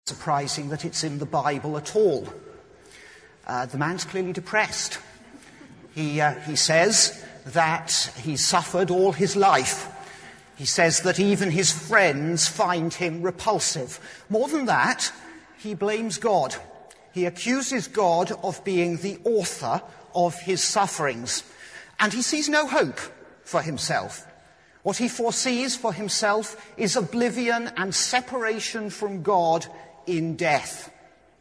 surprising that it's in the Bible at all. The man's clearly depressed. He says that he's suffered all his life. He says that even his friends find him repulsive. More than that, he blames God. He accuses God of being the author of his sufferings. And he sees no hope for himself. What he foresees for himself is oblivion and separation from God in death.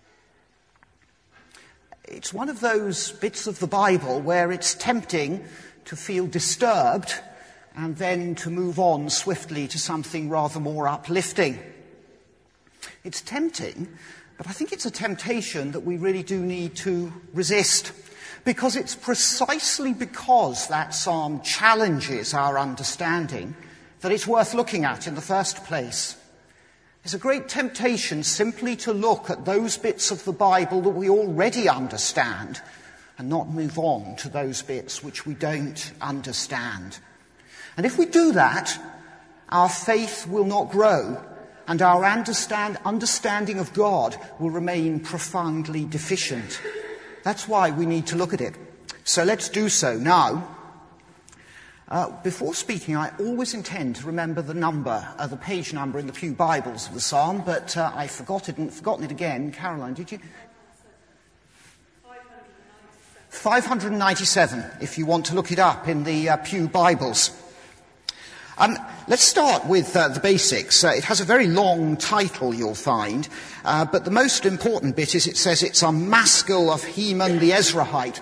It's one of those bits of the Bible where it's tempting to feel disturbed and then to move on swiftly to something rather more uplifting. It's tempting, but I think it's a temptation that we really do need to resist, because it's precisely because that psalm challenges our understanding that it's worth looking at in the first place. There's a great temptation simply to look at those bits of the Bible that we already understand and not move on to those bits which we don't understand. And if we do that, our faith will not grow and our understanding of God will remain profoundly deficient. That's why we need to look at it. So let's do so now. Before speaking, I always intend to remember the page number in the Pew Bibles of the Psalm, but I forgotten it again. Caroline, did you? 597, if you want to look it up in the Pew Bibles. Let's start with the basics. It has a very long title, you'll find, but the most important bit is it says it's a maskil of Heman the Ezrahite.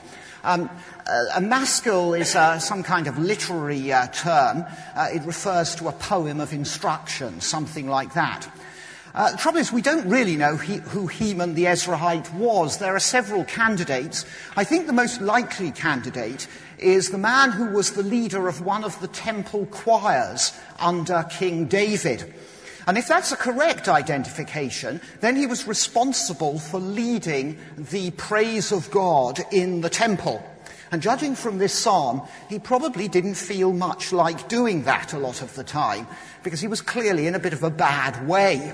A maskil is some kind of literary term. It refers to a poem of instruction, something like that. The trouble is we don't really know who Heman the Ezrahite was. There are several candidates. I think the most likely candidate is the man who was the leader of one of the temple choirs under King David. And if that's a correct identification, then he was responsible for leading the praise of God in the temple. And judging from this psalm, he probably didn't feel much like doing that a lot of the time, because he was clearly in a bit of a bad way.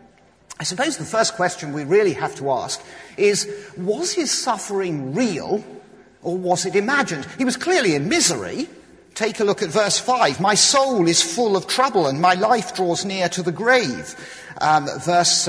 I suppose the first question we really have to ask is, was his suffering real, or was it imagined? He was clearly in misery. Take a look at verse 5. My soul is full of trouble, and my life draws near to the grave. Verse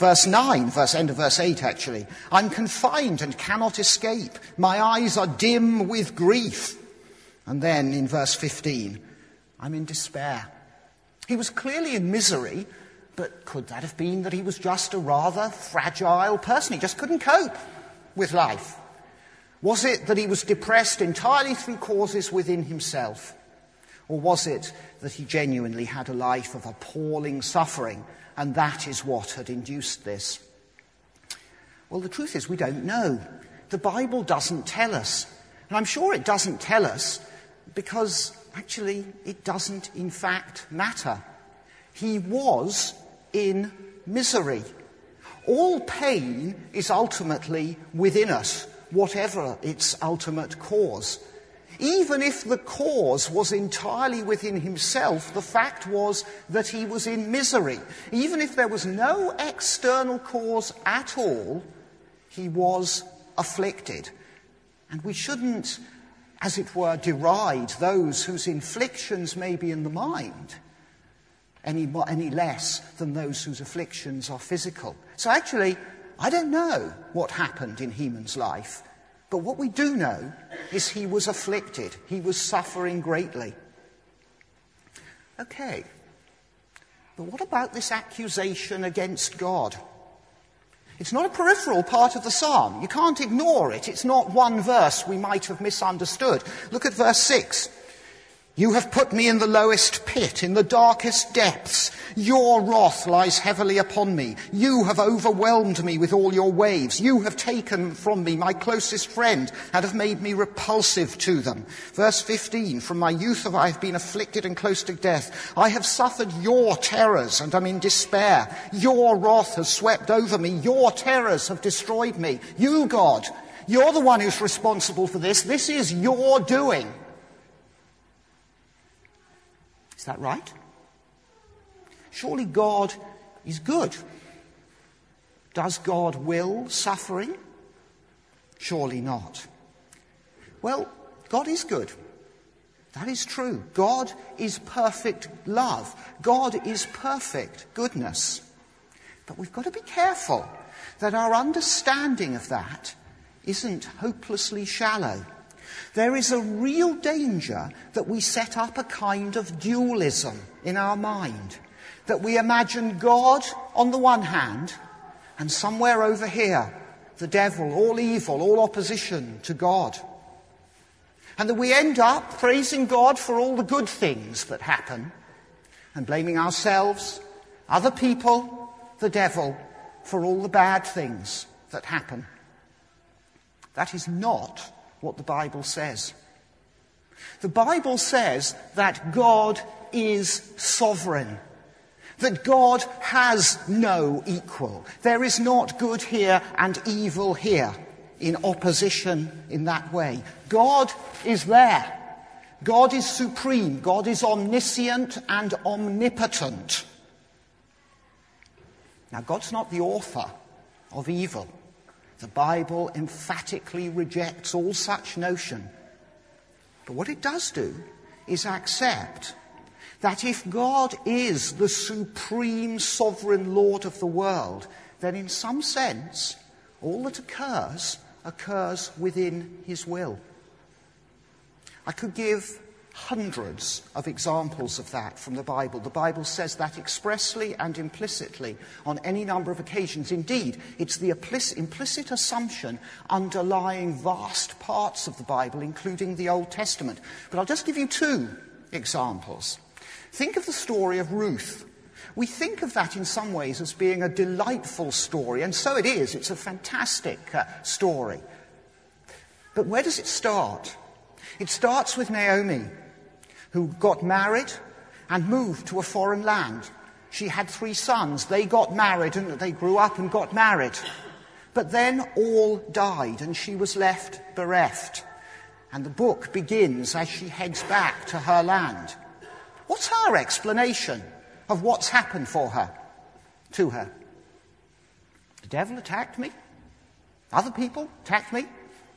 9, end of verse 8 actually. I'm confined and cannot escape. My eyes are dim with grief. And then in verse 15, I'm in despair. He was clearly in misery, but could that have been that he was just a rather fragile person? He just couldn't cope with life. Was it that he was depressed entirely through causes within himself? Or was it that he genuinely had a life of appalling suffering, and that is what had induced this? Well, the truth is we don't know. The Bible doesn't tell us. And I'm sure it doesn't tell us because actually it doesn't in fact matter. He was in misery. All pain is ultimately within us, whatever its ultimate cause. Even if the cause was entirely within himself, the fact was that he was in misery. Even if there was no external cause at all, he was afflicted. And we shouldn't, as it were, deride those whose inflictions may be in the mind any less than those whose afflictions are physical. So actually, I don't know what happened in Heman's life, but what we do know is he was afflicted. He was suffering greatly. Okay, but what about this accusation against God? It's not a peripheral part of the psalm. You can't ignore it. It's not one verse we might have misunderstood. Look at verse 6. You have put me in the lowest pit, in the darkest depths. Your wrath lies heavily upon me. You have overwhelmed me with all your waves. You have taken from me my closest friend and have made me repulsive to them. Verse 15, from my youth I have been afflicted and close to death. I have suffered your terrors and am in despair. Your wrath has swept over me. Your terrors have destroyed me. You, God, you're the one who's responsible for this. This is your doing. Is that right? Surely God is good. Does God will suffering? Surely not. Well, God is good. That is true. God is perfect love. God is perfect goodness. But we've got to be careful that our understanding of that isn't hopelessly shallow. There is a real danger that we set up a kind of dualism in our mind, that we imagine God on the one hand, and somewhere over here, the devil, all evil, all opposition to God. And that we end up praising God for all the good things that happen and blaming ourselves, other people, the devil, for all the bad things that happen. That is not what the Bible says. The Bible says that God is sovereign, that God has no equal. There is not good here and evil here in opposition in that way. God is there. God is supreme. God is omniscient and omnipotent. Now, God's not the author of evil. The Bible emphatically rejects all such notion. But what it does do is accept that if God is the supreme sovereign Lord of the world, then in some sense, all that occurs within his will. I could give hundreds of examples of that from the Bible. The Bible says that expressly and implicitly on any number of occasions. Indeed, it's the implicit assumption underlying vast parts of the Bible, including the Old Testament. But I'll just give you two examples. Think of the story of Ruth. We think of that in some ways as being a delightful story, and so it is. It's a fantastic story. But where does it start? It starts with Naomi, who got married and moved to a foreign land. She had 3 sons. They got married and they grew up and got married. But then all died and she was left bereft. And the book begins as she heads back to her land. What's her explanation of what's happened to her? The devil attacked me. Other people attacked me.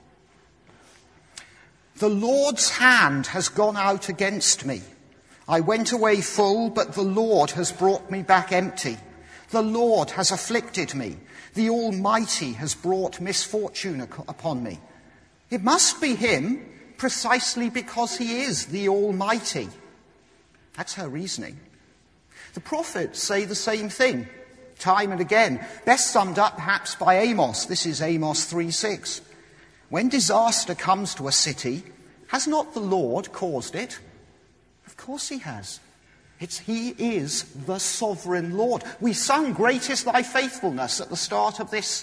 The Lord's hand has gone out against me. I went away full, but the Lord has brought me back empty. The Lord has afflicted me. The Almighty has brought misfortune upon me. It must be him, precisely because he is the Almighty. That's her reasoning. The prophets say the same thing, time and again. Best summed up perhaps by Amos. This is Amos 3:6. When disaster comes to a city, has not the Lord caused it? Of course he has. He is the sovereign Lord. We sung "Great is thy faithfulness" at the start of this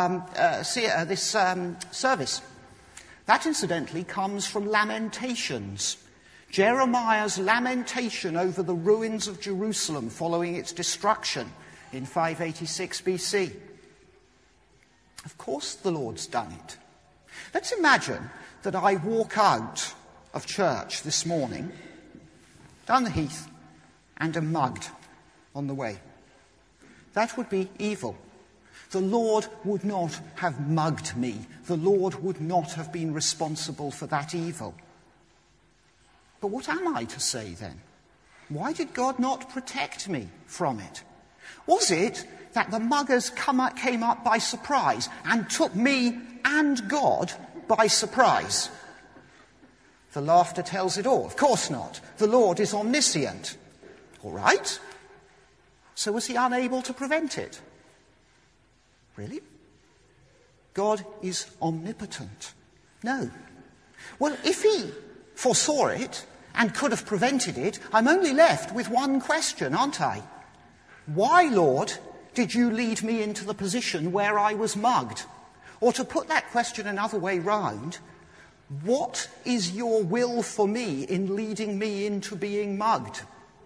service. That, incidentally, comes from Lamentations. Jeremiah's lamentation over the ruins of Jerusalem following its destruction in 586 BC. Of course the Lord's done it. Let's imagine that I walk out of church this morning, down the heath, and am mugged on the way. That would be evil. The Lord would not have mugged me. The Lord would not have been responsible for that evil. But what am I to say then? Why did God not protect me from it? Was it that the muggers came up by surprise and took me and God by surprise? The laughter tells it all. Of course not. The Lord is omniscient. All right. So was he unable to prevent it? Really? God is omnipotent. No. Well, if he foresaw it and could have prevented it, I'm only left with one question, aren't I? Why, Lord, did you lead me into the position where I was mugged? Or to put that question another way round, what is your will for me in leading me into being mugged?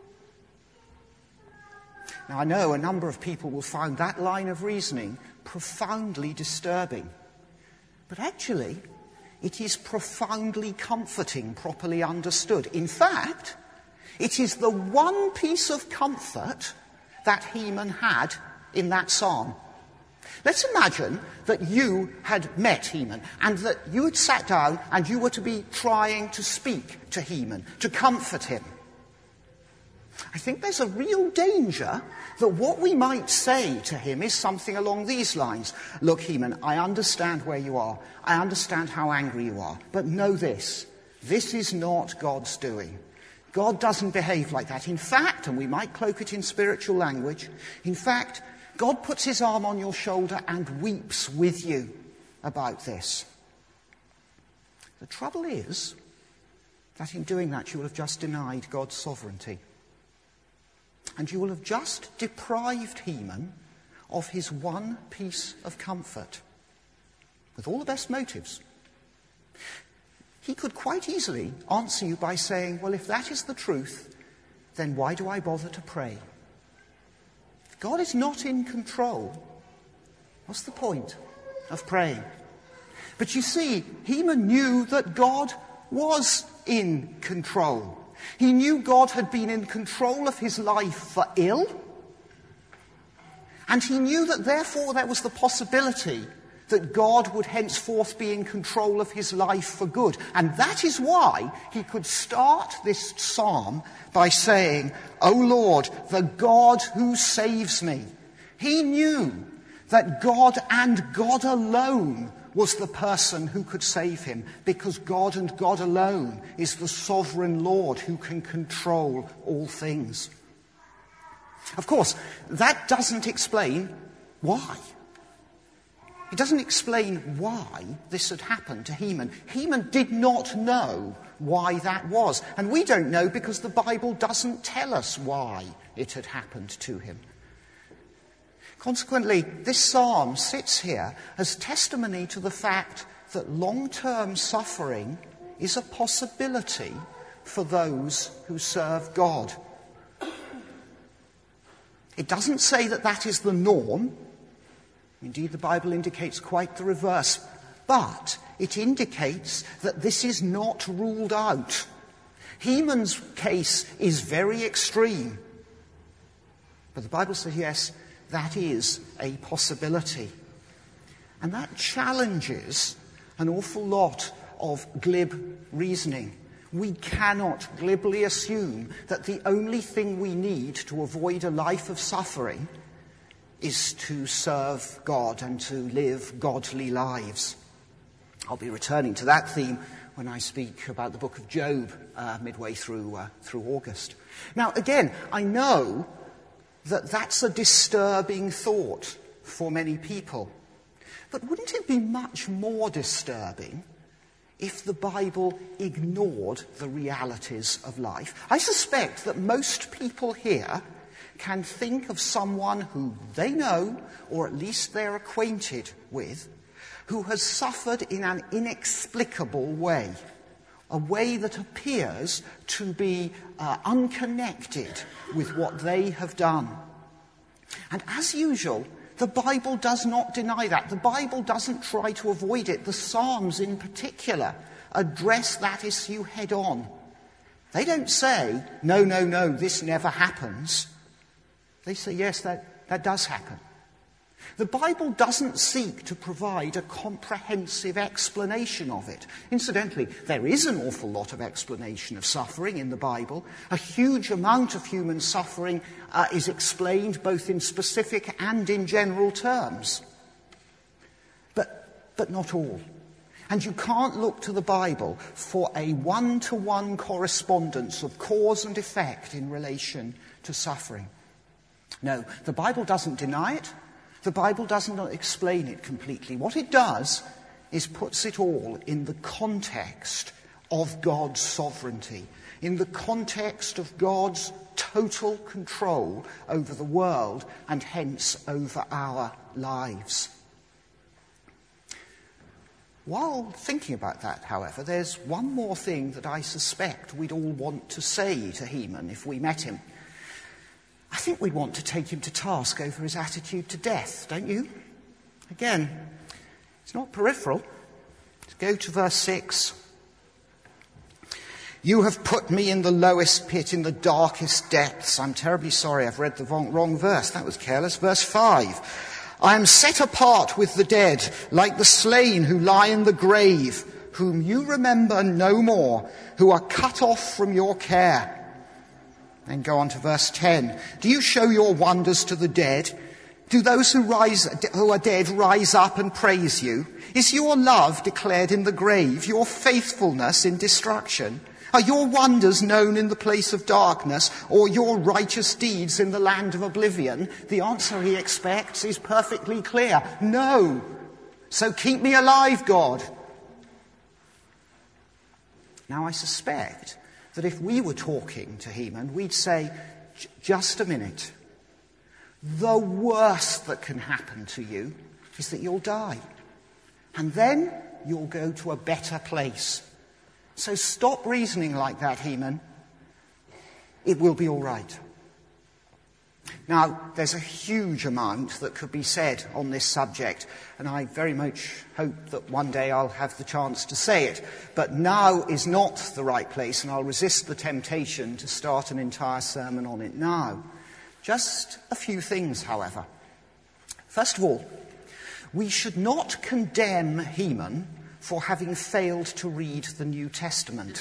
Now, I know a number of people will find that line of reasoning profoundly disturbing. But actually, it is profoundly comforting, properly understood. In fact, it is the one piece of comfort that Heman had in that psalm. Let's imagine that you had met Heman and that you had sat down and you were to be trying to speak to Heman, to comfort him. I think there's a real danger that what we might say to him is something along these lines. Look, Heman, I understand where you are. I understand how angry you are. But know this. This is not God's doing. God doesn't behave like that. In fact, and we might cloak it in spiritual language, in fact, God puts his arm on your shoulder and weeps with you about this. The trouble is that in doing that you will have just denied God's sovereignty. And you will have just deprived Heman of his one piece of comfort, with all the best motives. He could quite easily answer you by saying, well, if that is the truth, then why do I bother to pray? If God is not in control, what's the point of praying? But you see, Heman knew that God was in control. He knew God had been in control of his life for ill, and he knew that therefore there was the possibility that God would henceforth be in control of his life for good. And that is why he could start this psalm by saying, O Lord, the God who saves me. He knew that God and God alone was the person who could save him, because God and God alone is the sovereign Lord who can control all things. Of course, that doesn't explain why. It doesn't explain why this had happened to Heman. Heman did not know why that was. And we don't know because the Bible doesn't tell us why it had happened to him. Consequently, this psalm sits here as testimony to the fact that long-term suffering is a possibility for those who serve God. It doesn't say that that is the norm. Indeed, the Bible indicates quite the reverse. But it indicates that this is not ruled out. Heman's case is very extreme. But the Bible says, yes, that is a possibility. And that challenges an awful lot of glib reasoning. We cannot glibly assume that the only thing we need to avoid a life of suffering is to serve God and to live godly lives. I'll be returning to that theme when I speak about the book of Job midway through August. Now, again, I know that that's a disturbing thought for many people. But wouldn't it be much more disturbing if the Bible ignored the realities of life? I suspect that most people here can think of someone who they know, or at least they're acquainted with, who has suffered in an inexplicable way, a way that appears to be unconnected with what they have done. And as usual, the Bible does not deny that. The Bible doesn't try to avoid it. The Psalms in particular address that issue head on. They don't say, no, this never happens. They say, yes, that does happen. The Bible doesn't seek to provide a comprehensive explanation of it. Incidentally, there is an awful lot of explanation of suffering in the Bible. A huge amount of human suffering is explained both in specific and in general terms. But not all. And you can't look to the Bible for a one-to-one correspondence of cause and effect in relation to suffering. No, the Bible doesn't deny it. The Bible doesn't explain it completely. What it does is puts it all in the context of God's sovereignty, in the context of God's total control over the world and hence over our lives. While thinking about that, however, there's one more thing that I suspect we'd all want to say to Heman if we met him. I think we'd want to take him to task over his attitude to death, don't you? Again, it's not peripheral. Let's go to verse 6. You have put me in the lowest pit, in the darkest depths. I'm terribly sorry, I've read the wrong verse. That was careless. Verse 5. I am set apart with the dead, like the slain who lie in the grave, whom you remember no more, who are cut off from your care. Then go on to verse 10. Do you show your wonders to the dead? Do those who are dead rise up and praise you? Is your love declared in the grave, your faithfulness in destruction? Are your wonders known in the place of darkness, or your righteous deeds in the land of oblivion? The answer he expects is perfectly clear. No. So keep me alive, God. Now I suspect that if we were talking to Heman, we'd say, just a minute. The worst that can happen to you is that you'll die. And then you'll go to a better place. So stop reasoning like that, Heman. It will be all right. Now, there's a huge amount that could be said on this subject, and I very much hope that one day I'll have the chance to say it. But now is not the right place, and I'll resist the temptation to start an entire sermon on it now. Just a few things, however. First of all, we should not condemn Heman for having failed to read the New Testament.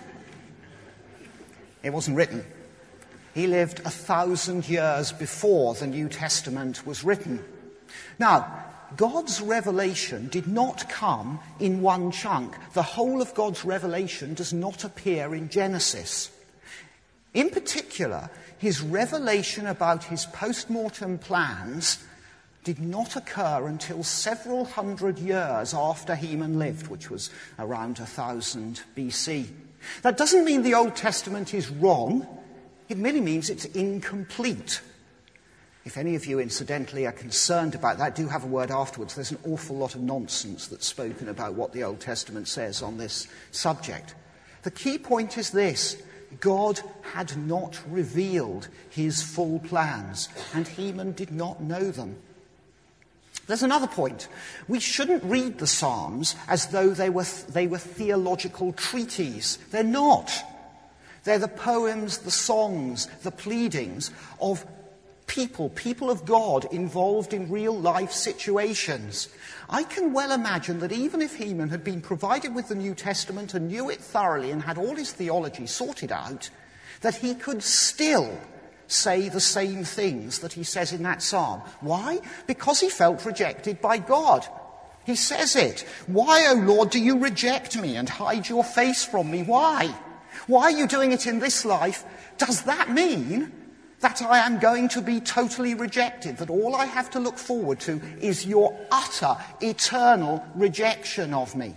It wasn't written. He lived 1,000 years before the New Testament was written. Now, God's revelation did not come in one chunk. The whole of God's revelation does not appear in Genesis. In particular, his revelation about his post-mortem plans did not occur until several hundred years after Heman lived, which was around 1000 BC. That doesn't mean the Old Testament is wrong. It merely means it's incomplete. If any of you, incidentally, are concerned about that, do have a word afterwards. There's an awful lot of nonsense that's spoken about what the Old Testament says on this subject. The key point is this. God had not revealed his full plans, and Heman did not know them. There's another point. We shouldn't read the Psalms as though they were theological treatises. They're not. They're the poems, the songs, the pleadings of people of God involved in real life situations. I can well imagine that even if Heman had been provided with the New Testament and knew it thoroughly and had all his theology sorted out, that he could still say the same things that he says in that psalm. Why? Because he felt rejected by God. He says it. Why, O Lord, do you reject me and hide your face from me? Why? Why are you doing it in this life? Does that mean that I am going to be totally rejected, that all I have to look forward to is your utter, eternal rejection of me?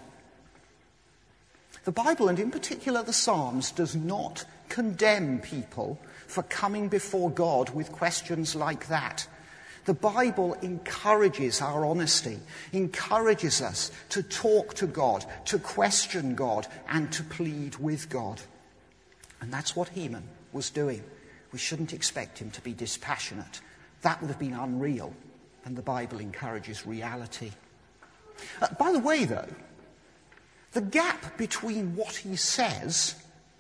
The Bible, and in particular the Psalms, does not condemn people for coming before God with questions like that. The Bible encourages our honesty, encourages us to talk to God, to question God, and to plead with God. And that's what Heman was doing. We shouldn't expect him to be dispassionate. That would have been unreal, and the Bible encourages reality. By the way, though, the gap between what he says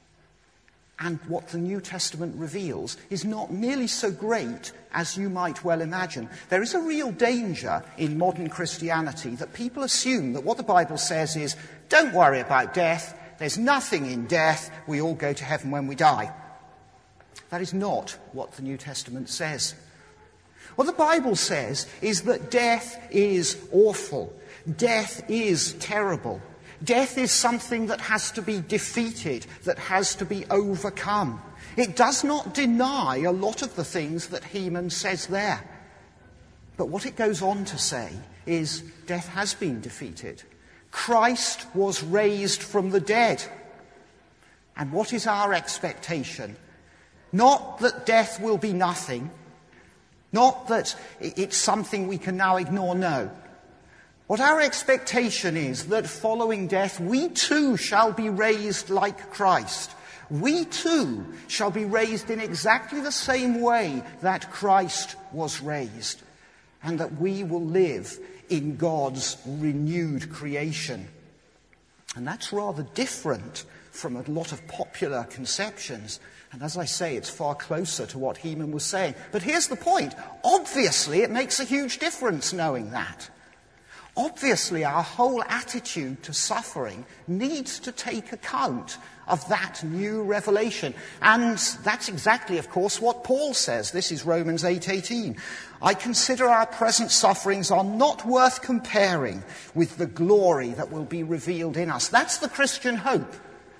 and what the New Testament reveals is not nearly so great as you might well imagine. There is a real danger in modern Christianity that people assume that what the Bible says is, don't worry about death, there's nothing in death, we all go to heaven when we die. That is not what the New Testament says. What the Bible says is that death is awful. Death is terrible. Death is something that has to be defeated, that has to be overcome. It does not deny a lot of the things that Heman says there. But what it goes on to say is death has been defeated. Christ was raised from the dead. And what is our expectation? Not that death will be nothing, not that it's something we can now ignore, no. What our expectation is that following death, we too shall be raised like Christ. We too shall be raised in exactly the same way that Christ was raised, and that we will live in God's renewed creation. And that's rather different from a lot of popular conceptions. And as I say, it's far closer to what Heman was saying. But here's the point. Obviously, it makes a huge difference knowing that. Obviously, our whole attitude to suffering needs to take account of that new revelation. And that's exactly, of course, what Paul says. This is Romans 8:18. I consider our present sufferings are not worth comparing with the glory that will be revealed in us. That's the Christian hope.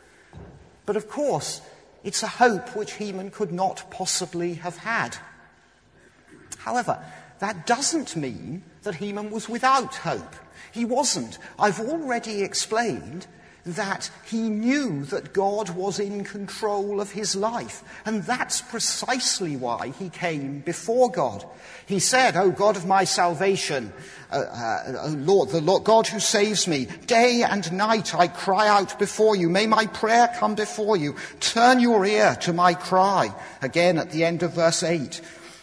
But of course, it's a hope which Heman could not possibly have had. However, that doesn't mean that Heman was without hope. He wasn't. I've already explained that he knew that God was in control of his life. And that's precisely why he came before God. He said, "O God of my salvation, O Lord, the Lord God who saves me, day and night I cry out before you. May my prayer come before you. Turn your ear to my cry." Again at the end of verse 8.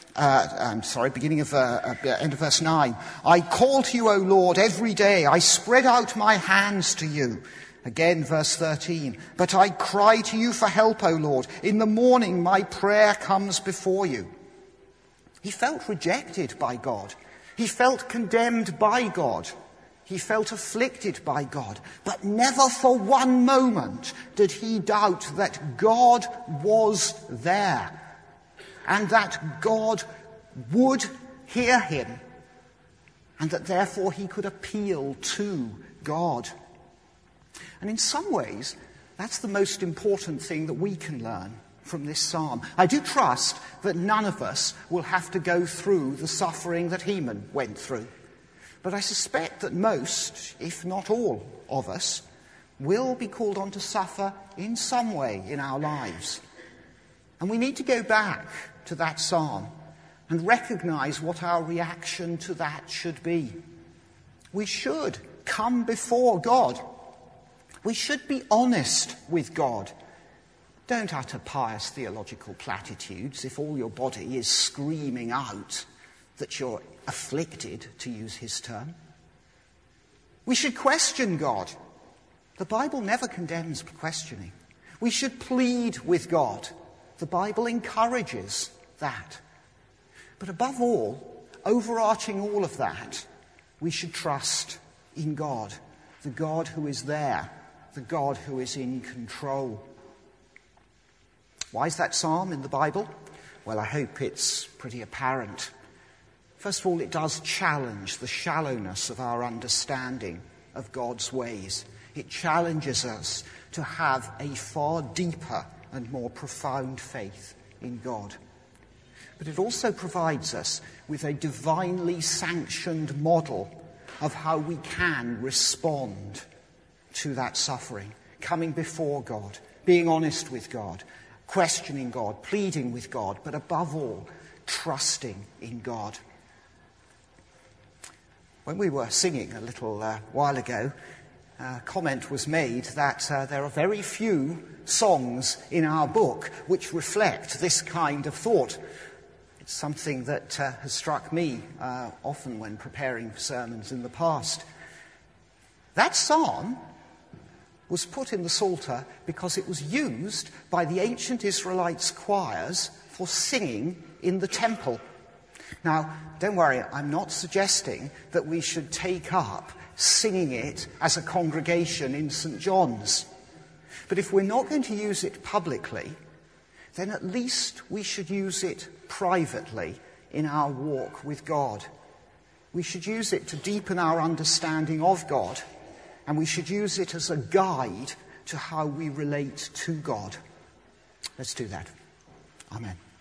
Beginning of end of verse 9. I call to you, O Lord, every day. I spread out my hands to you. Again, verse 13. But I cry to you for help, O Lord. In the morning my prayer comes before you. He felt rejected by God. He felt condemned by God. He felt afflicted by God. But never for one moment did he doubt that God was there and that God would hear him and that therefore he could appeal to God. And in some ways, that's the most important thing that we can learn from this psalm. I do trust that none of us will have to go through the suffering that Heman went through. But I suspect that most, if not all, of us will be called on to suffer in some way in our lives. And we need to go back to that psalm and recognize what our reaction to that should be. We should come before God. We should be honest with God. Don't utter pious theological platitudes if all your body is screaming out that you're afflicted, to use his term. We should question God. The Bible never condemns questioning. We should plead with God. The Bible encourages that. But above all, overarching all of that, we should trust in God, the God who is there, the God who is in control. Why is that psalm in the Bible? Well, I hope it's pretty apparent. First of all, it does challenge the shallowness of our understanding of God's ways. It challenges us to have a far deeper and more profound faith in God. But it also provides us with a divinely sanctioned model of how we can respond to that suffering, coming before God, being honest with God, questioning God, pleading with God, but above all, trusting in God. When we were singing a little while ago, a comment was made that there are very few songs in our book which reflect this kind of thought. It's something that has struck me often when preparing sermons in the past. That psalm was put in the Psalter because it was used by the ancient Israelites' choirs for singing in the temple. Now, don't worry, I'm not suggesting that we should take up singing it as a congregation in St. John's. But if we're not going to use it publicly, then at least we should use it privately in our walk with God. We should use it to deepen our understanding of God, and we should use it as a guide to how we relate to God. Let's do that. Amen.